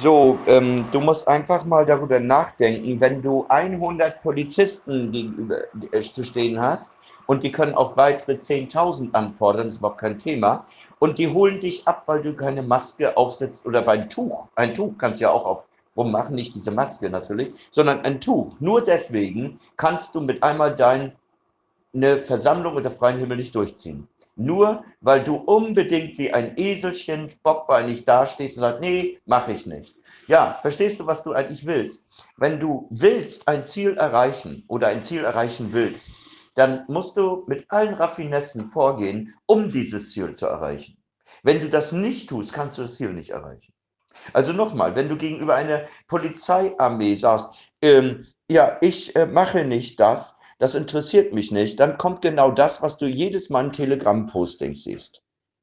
Du musst einfach mal darüber nachdenken, wenn du 100 Polizisten gegenüber zu stehen hast und die können auch weitere 10.000 anfordern, das ist überhaupt kein Thema, und die holen dich ab, weil du keine Maske aufsetzt oder ein Tuch kannst du ja auch auf rummachen, nicht diese Maske natürlich, sondern ein Tuch. Nur deswegen kannst du mit einmal eine Versammlung unter freiem Himmel nicht durchziehen. Nur weil du unbedingt wie ein Eselchen bockbeinig dastehst und sagst, nee, mache ich nicht. Ja, verstehst du, was du eigentlich willst? Wenn du willst ein Ziel erreichen oder ein Ziel erreichen willst, dann musst du mit allen Raffinessen vorgehen, um dieses Ziel zu erreichen. Wenn du das nicht tust, kannst du das Ziel nicht erreichen. Also nochmal, wenn du gegenüber einer Polizeiarmee sagst, ja, ich mache nicht das, das interessiert mich nicht, dann kommt genau das, was du jedes Mal in Telegram-Posting siehst.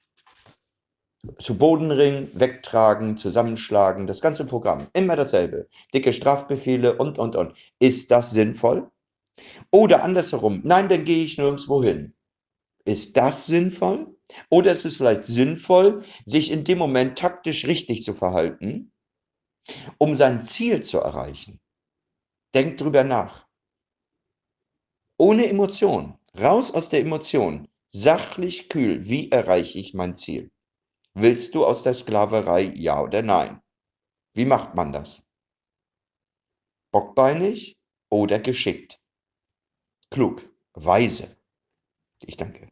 Zu Boden ringen, wegtragen, zusammenschlagen, das ganze Programm. Immer dasselbe. Dicke Strafbefehle und. Ist das sinnvoll? Oder andersherum, nein, dann gehe ich nirgendwo hin. Ist das sinnvoll? Oder ist es vielleicht sinnvoll, sich in dem Moment taktisch richtig zu verhalten, um sein Ziel zu erreichen? Denk drüber nach. Ohne Emotion. Raus aus der Emotion. Sachlich kühl. Wie erreiche ich mein Ziel? Willst du aus der Sklaverei, ja oder nein? Wie macht man das? Bockbeinig oder geschickt? Klug. Weise. Ich danke.